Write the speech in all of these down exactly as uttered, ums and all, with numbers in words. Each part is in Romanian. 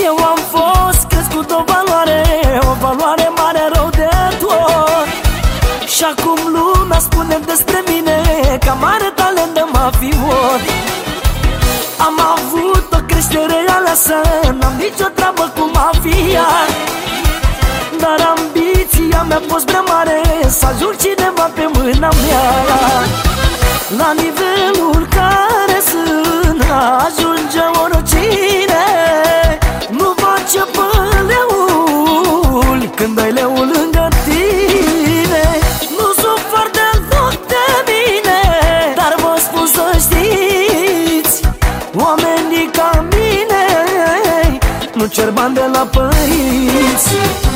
Eu am fost crescut o valoare, o valoare mare rău de tot. Și acum lumea spune despre mine că am mare talent de mafiot. Am avut o creștere aleasă, n-am nicio treabă cu mafia, dar ambiția mea a fost prea mare să ajung cineva pe mâna mea. La nivelul care sunt ajunge oricine, nu face păleul când ai leul lângă tine. Nu sunt foarte loc de mine, dar vă spun să știți, oamenii ca mine nu cer bani de la părinți.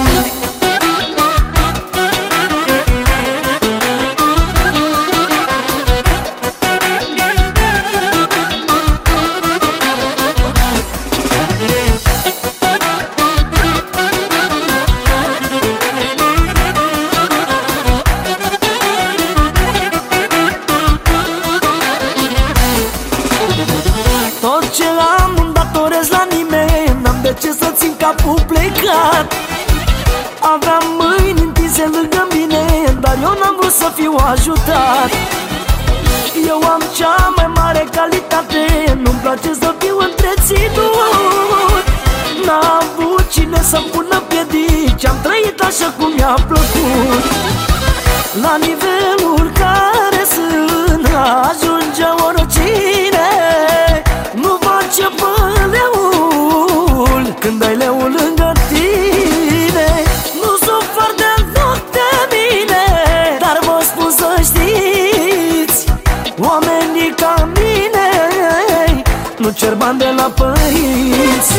Tot ce am nu datorez la nimeni, n-am de ce să țin capul plecat. Aveam mâini întinse lângă mine, dar eu n-am vrut să fiu ajutat. Eu am cea mai mare calitate, nu-mi place să fiu întreținut. N-a avut cine să-mi pună piedici, am trăit așa cum mi-a plăcut. La nivelul care sunt ajunge oricine, nu face păleul când ai leul lângă tine. Nu sunt foarte loc de mine, dar vă spun să știți, oamenii ca mine nu cer bani de la părinți.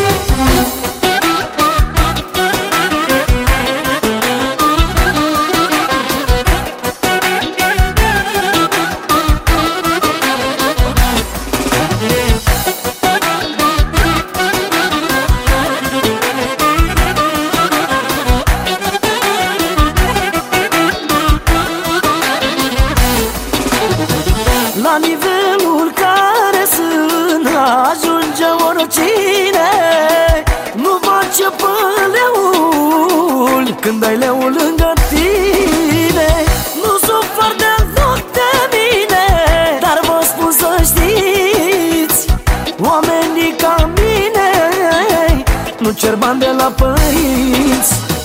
La nivelul care sunt ajunge oricine, nu face păleul când ai leul lângă tine. Nu sunt foarte loc de mine, dar vă spun să știți, oamenii ca mine nu cer bani de la părinți.